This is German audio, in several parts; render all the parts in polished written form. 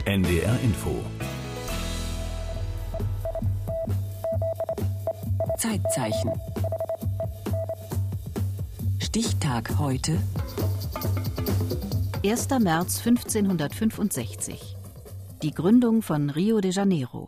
NDR Info. Zeitzeichen. Stichtag heute. 1. März 1565. Die Gründung von Rio de Janeiro.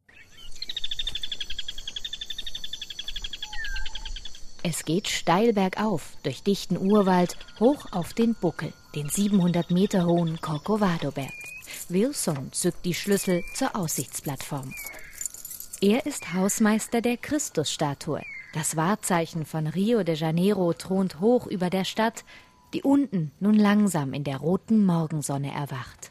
Es geht steil bergauf, durch dichten Urwald, hoch auf den Buckel, den 700 Meter hohen Corcovado-Berg. Wilson zückt die Schlüssel zur Aussichtsplattform. Er ist Hausmeister der Christusstatue. Das Wahrzeichen von Rio de Janeiro thront hoch über der Stadt, die unten nun langsam in der roten Morgensonne erwacht.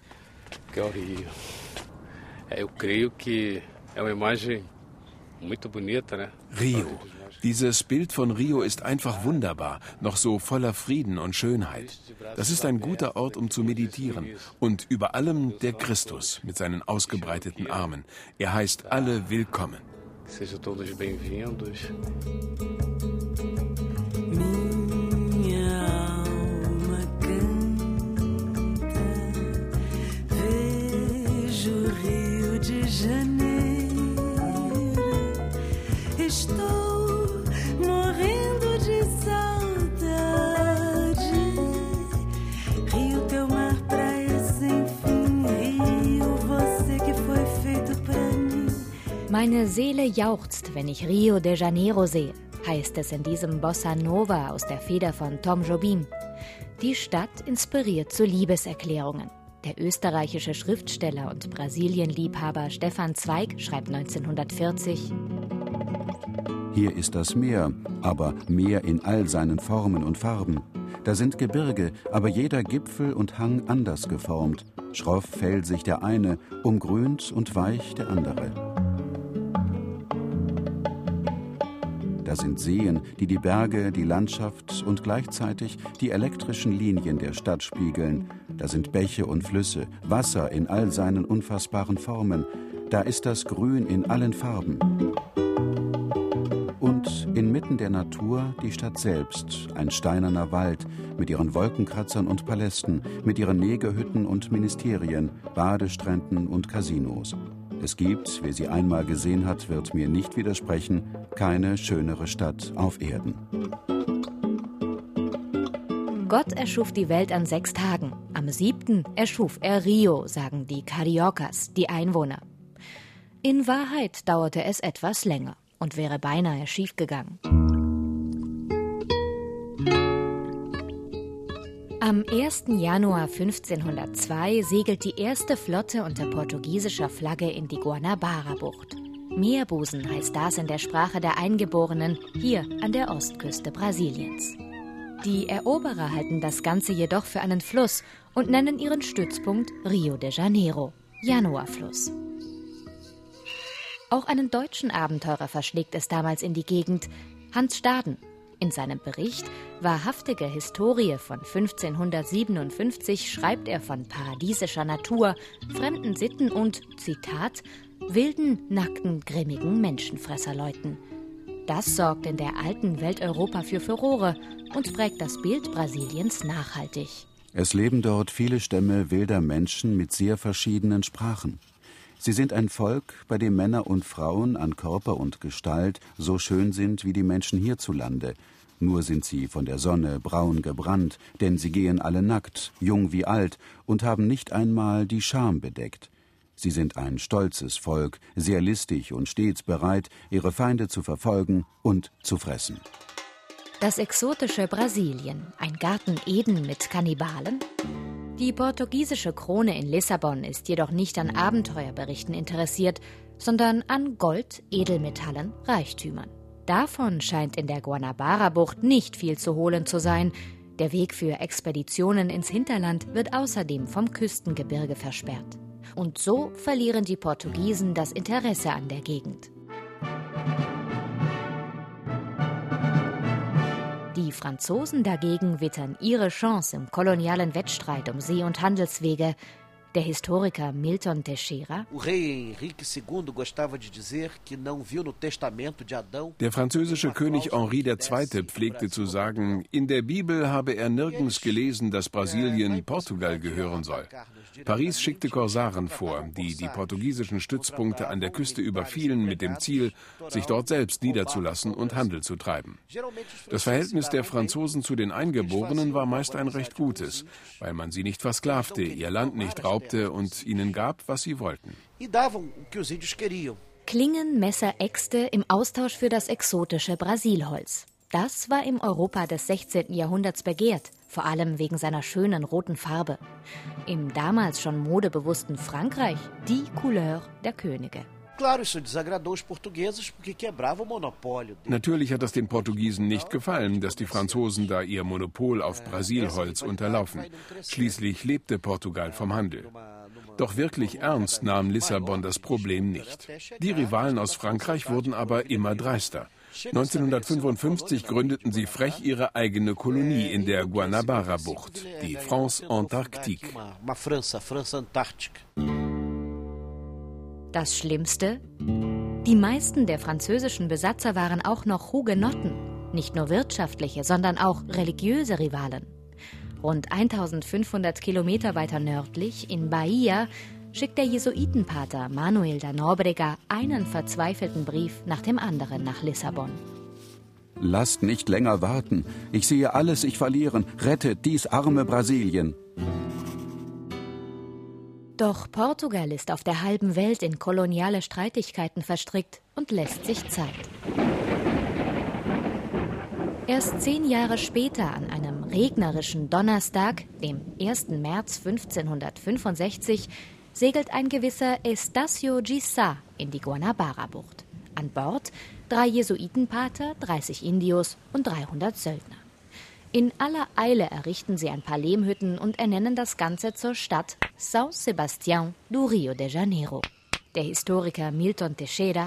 Rio. Dieses Bild von Rio ist einfach wunderbar, noch so voller Frieden und Schönheit. Das ist ein guter Ort, um zu meditieren. Und über allem der Christus mit seinen ausgebreiteten Armen. Er heißt alle willkommen. Sejam todos bem-vindos. Minha alma canta, vejo Rio de Janeiro, estou morrendo de saudade. Rio, teu mar, praia sem fim, Rio, você que foi feito pra mim. Meine Seele jauchzt, wenn ich Rio de Janeiro sehe, heißt es in diesem Bossa Nova aus der Feder von Tom Jobim. Die Stadt inspiriert zu Liebeserklärungen. Der österreichische Schriftsteller und Brasilienliebhaber Stefan Zweig schreibt 1940: Hier ist das Meer, aber Meer in all seinen Formen und Farben. Da sind Gebirge, aber jeder Gipfel und Hang anders geformt. Schroff felsig der eine, umgrünt und weich der andere. Da sind Seen, die die Berge, die Landschaft und gleichzeitig die elektrischen Linien der Stadt spiegeln. Da sind Bäche und Flüsse, Wasser in all seinen unfassbaren Formen. Da ist das Grün in allen Farben. Und inmitten der Natur die Stadt selbst, ein steinerner Wald mit ihren Wolkenkratzern und Palästen, mit ihren Negerhütten und Ministerien, Badestränden und Casinos. Es gibt, wer sie einmal gesehen hat, wird mir nicht widersprechen, keine schönere Stadt auf Erden. Gott erschuf die Welt an 6 Tagen. Am 7. erschuf er Rio, sagen die Cariocas, die Einwohner. In Wahrheit dauerte es etwas länger und wäre beinahe schiefgegangen. Am 1. Januar 1502 segelt die erste Flotte unter portugiesischer Flagge in die Guanabara-Bucht. Meerbusen heißt das in der Sprache der Eingeborenen, hier an der Ostküste Brasiliens. Die Eroberer halten das Ganze jedoch für einen Fluss und nennen ihren Stützpunkt Rio de Janeiro, Januarfluss. Auch einen deutschen Abenteurer verschlägt es damals in die Gegend, Hans Staden. In seinem Bericht Wahrhaftige Historie von 1557 schreibt er von paradiesischer Natur, fremden Sitten und, Zitat, wilden, nackten, grimmigen Menschenfresserleuten. Das sorgt in der alten Welt Europa für Furore und prägt das Bild Brasiliens nachhaltig. Es leben dort viele Stämme wilder Menschen mit sehr verschiedenen Sprachen. Sie sind ein Volk, bei dem Männer und Frauen an Körper und Gestalt so schön sind wie die Menschen hierzulande. Nur sind sie von der Sonne braun gebrannt, denn sie gehen alle nackt, jung wie alt, und haben nicht einmal die Scham bedeckt. Sie sind ein stolzes Volk, sehr listig und stets bereit, ihre Feinde zu verfolgen und zu fressen. Das exotische Brasilien, ein Garten Eden mit Kannibalen? Die portugiesische Krone in Lissabon ist jedoch nicht an Abenteuerberichten interessiert, sondern an Gold, Edelmetallen, Reichtümern. Davon scheint in der Guanabara-Bucht nicht viel zu holen zu sein. Der Weg für Expeditionen ins Hinterland wird außerdem vom Küstengebirge versperrt. Und so verlieren die Portugiesen das Interesse an der Gegend. Die Franzosen dagegen wittern ihre Chance im kolonialen Wettstreit um See- und Handelswege. Der Historiker Milton Teixeira: Der französische König Henri II. Pflegte zu sagen, in der Bibel habe er nirgends gelesen, dass Brasilien Portugal gehören soll. Paris schickte Korsaren vor, die die portugiesischen Stützpunkte an der Küste überfielen mit dem Ziel, sich dort selbst niederzulassen und Handel zu treiben. Das Verhältnis der Franzosen zu den Eingeborenen war meist ein recht gutes, weil man sie nicht versklavte, ihr Land nicht raubte und ihnen gab, was sie wollten. Klingen, Messer, Äxte im Austausch für das exotische Brasilholz. Das war im Europa des 16. Jahrhunderts begehrt, vor allem wegen seiner schönen roten Farbe. Im damals schon modebewussten Frankreich die Couleur der Könige. Natürlich hat es den Portugiesen nicht gefallen, dass die Franzosen da ihr Monopol auf Brasilholz unterlaufen. Schließlich lebte Portugal vom Handel. Doch wirklich ernst nahm Lissabon das Problem nicht. Die Rivalen aus Frankreich wurden aber immer dreister. 1955 gründeten sie frech ihre eigene Kolonie in der Guanabara-Bucht, die France Antarctique. Das Schlimmste? Die meisten der französischen Besatzer waren auch noch Hugenotten, nicht nur wirtschaftliche, sondern auch religiöse Rivalen. Rund 1500 Kilometer weiter nördlich, in Bahia, schickt der Jesuitenpater Manuel da Nóbrega einen verzweifelten Brief nach dem anderen nach Lissabon. Lasst nicht länger warten. Ich sehe alles sich verlieren. Rettet dies arme Brasilien. Doch Portugal ist auf der halben Welt in koloniale Streitigkeiten verstrickt und lässt sich Zeit. Erst 10 Jahre später, an einem regnerischen Donnerstag, dem 1. März 1565, segelt ein gewisser Estácio de Sá in die Guanabara-Bucht. An Bord 3 Jesuitenpater, 30 Indios und 300 Söldner. In aller Eile errichten sie ein paar Lehmhütten und ernennen das Ganze zur Stadt São Sebastião do Rio de Janeiro. Der Historiker Milton Teixeira: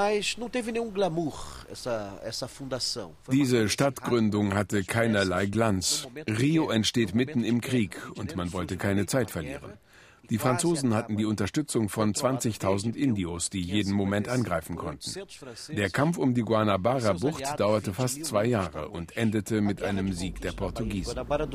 Diese Stadtgründung hatte keinerlei Glanz. Rio entsteht mitten im Krieg und man wollte keine Zeit verlieren. Die Franzosen hatten die Unterstützung von 20.000 Indios, die jeden Moment angreifen konnten. Der Kampf um die Guanabara-Bucht dauerte fast 2 Jahre und endete mit einem Sieg der Portugiesen.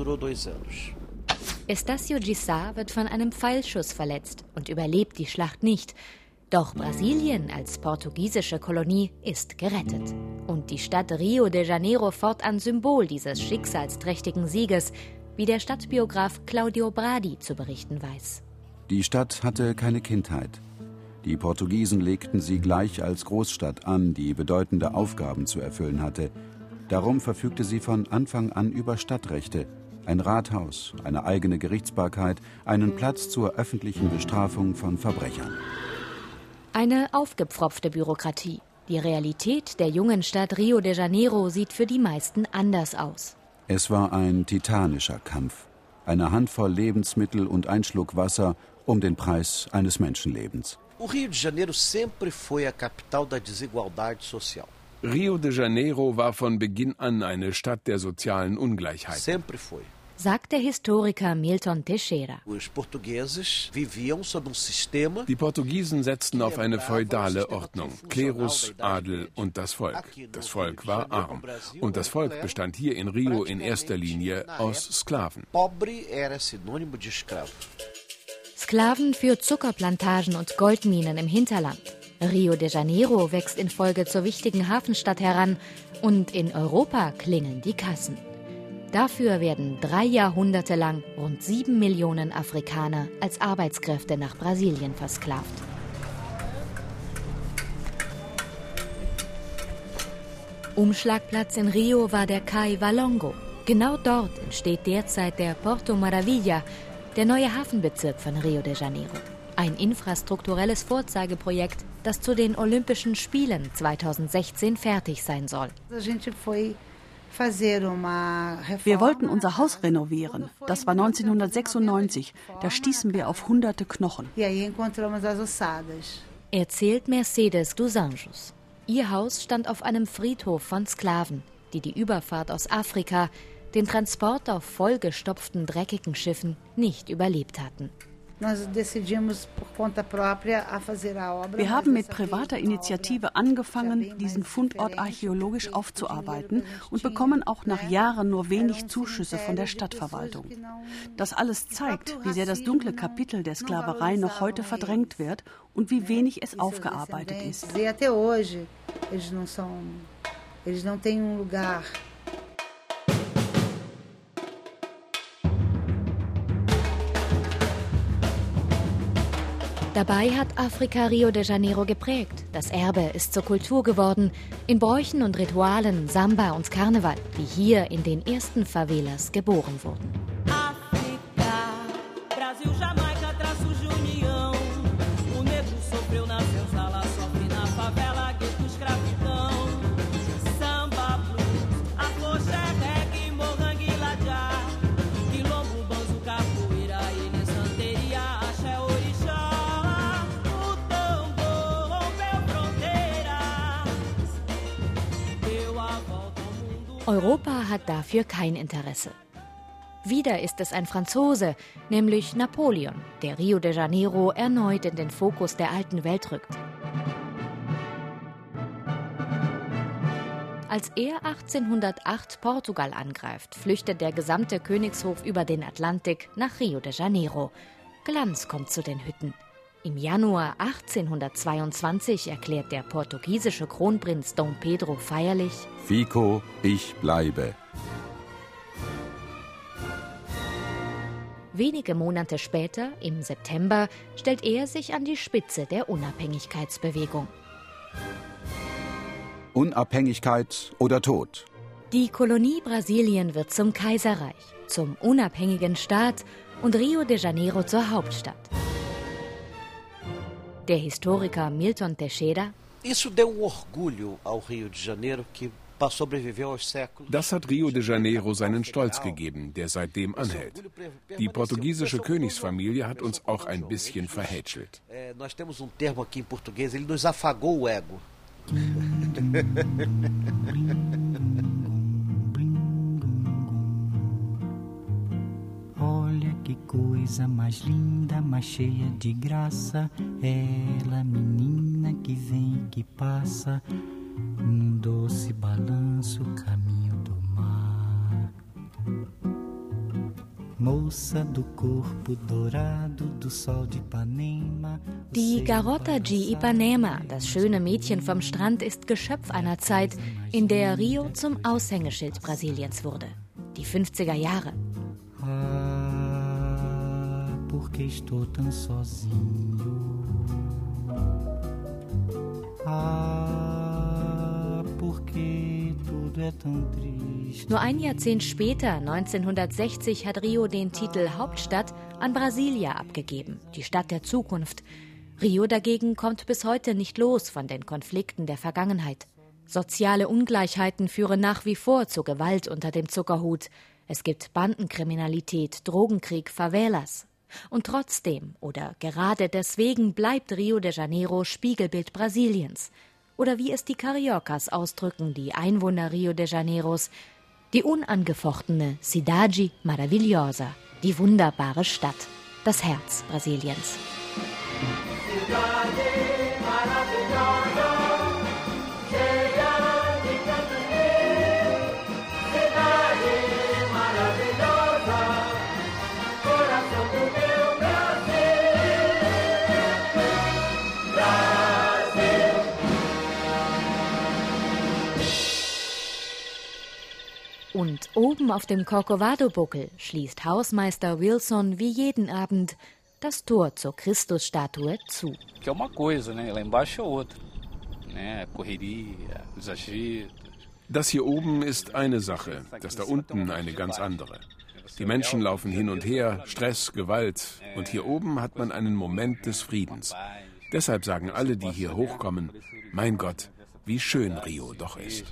Estácio de Sá wird von einem Pfeilschuss verletzt und überlebt die Schlacht nicht. Doch Brasilien als portugiesische Kolonie ist gerettet. Und die Stadt Rio de Janeiro fortan Symbol dieses schicksalsträchtigen Sieges, wie der Stadtbiograf Claudio Bradi zu berichten weiß. Die Stadt hatte keine Kindheit. Die Portugiesen legten sie gleich als Großstadt an, die bedeutende Aufgaben zu erfüllen hatte. Darum verfügte sie von Anfang an über Stadtrechte, ein Rathaus, eine eigene Gerichtsbarkeit, einen Platz zur öffentlichen Bestrafung von Verbrechern. Eine aufgepfropfte Bürokratie. Die Realität der jungen Stadt Rio de Janeiro sieht für die meisten anders aus. Es war ein titanischer Kampf. Eine Handvoll Lebensmittel und ein Schluck Wasser um den Preis eines Menschenlebens. Rio de Janeiro war von Beginn an eine Stadt der sozialen Ungleichheit. Sagt der Historiker Milton Teixeira. Die Portugiesen setzten auf eine feudale Ordnung, Klerus, Adel und das Volk. Das Volk war arm und das Volk bestand hier in Rio in erster Linie aus Sklaven. Sklaven für Zuckerplantagen und Goldminen im Hinterland. Rio de Janeiro wächst in Folge zur wichtigen Hafenstadt heran und in Europa klingeln die Kassen. Dafür werden 3 Jahrhunderte lang rund 7 Millionen Afrikaner als Arbeitskräfte nach Brasilien versklavt. Umschlagplatz in Rio war der Cais Valongo. Genau dort entsteht derzeit der Porto Maravilha, der neue Hafenbezirk von Rio de Janeiro. Ein infrastrukturelles Vorzeigeprojekt, das zu den Olympischen Spielen 2016 fertig sein soll. Wir wollten unser Haus renovieren. Das war 1996. Da stießen wir auf hunderte Knochen. Erzählt Mercedes dos Anjos. Ihr Haus stand auf einem Friedhof von Sklaven, die die Überfahrt aus Afrika, den Transport auf vollgestopften, dreckigen Schiffen nicht überlebt hatten. Wir haben mit privater Initiative angefangen, diesen Fundort archäologisch aufzuarbeiten und bekommen auch nach Jahren nur wenig Zuschüsse von der Stadtverwaltung. Das alles zeigt, wie sehr das dunkle Kapitel der Sklaverei noch heute verdrängt wird und wie wenig es aufgearbeitet ist. Dabei hat Afrika Rio de Janeiro geprägt. Das Erbe ist zur Kultur geworden. In Bräuchen und Ritualen, Samba und Karneval, die hier in den ersten Favelas geboren wurden. Europa hat dafür kein Interesse. Wieder ist es ein Franzose, nämlich Napoleon, der Rio de Janeiro erneut in den Fokus der alten Welt rückt. Als er 1808 Portugal angreift, flüchtet der gesamte Königshof über den Atlantik nach Rio de Janeiro. Glanz kommt zu den Hütten. Im Januar 1822 erklärt der portugiesische Kronprinz Dom Pedro feierlich: Fico, ich bleibe. Wenige Monate später, im September, stellt er sich an die Spitze der Unabhängigkeitsbewegung. Unabhängigkeit oder Tod. Die Kolonie Brasilien wird zum Kaiserreich, zum unabhängigen Staat und Rio de Janeiro zur Hauptstadt. Der Historiker Milton Teixeira: Das hat Rio de Janeiro seinen Stolz gegeben, der seitdem anhält. Die portugiesische Königsfamilie hat uns auch ein bisschen verhätschelt. Olha que coisa mais linda, mais cheia de graça. Ela, menina que vem e que passa, doce balanço, caminho do mar. Moça do corpo dourado do sol de Ipanema. Die Garota de Ipanema, das schöne Mädchen vom Strand, ist Geschöpf einer Zeit, in der Rio zum Aushängeschild Brasiliens wurde. Die 50er Jahre. Porque estou tão sozinho. Porque tudo é tão triste. Nur ein Jahrzehnt später, 1960, hat Rio den Titel Hauptstadt an Brasilia abgegeben, die Stadt der Zukunft. Rio dagegen kommt bis heute nicht los von den Konflikten der Vergangenheit. Soziale Ungleichheiten führen nach wie vor zu Gewalt unter dem Zuckerhut. Es gibt Bandenkriminalität, Drogenkrieg, Favelas. Und trotzdem oder gerade deswegen bleibt Rio de Janeiro Spiegelbild Brasiliens. Oder wie es die Cariocas ausdrücken, die Einwohner Rio de Janeiros, die unangefochtene Cidade Maravilhosa, die wunderbare Stadt, das Herz Brasiliens. Und oben auf dem Corcovado-Buckel schließt Hausmeister Wilson wie jeden Abend das Tor zur Christusstatue zu. Das hier oben ist eine Sache, das da unten eine ganz andere. Die Menschen laufen hin und her, Stress, Gewalt. Und hier oben hat man einen Moment des Friedens. Deshalb sagen alle, die hier hochkommen: Mein Gott, wie schön Rio doch ist.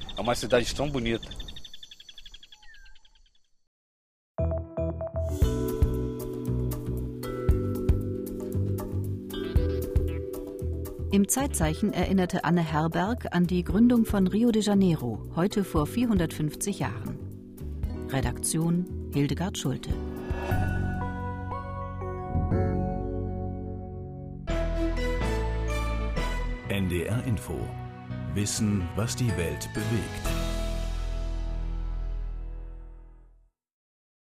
Im Zeitzeichen erinnerte Anne Herberg an die Gründung von Rio de Janeiro, heute vor 450 Jahren. Redaktion Hildegard Schulte. NDR Info. Wissen, was die Welt bewegt.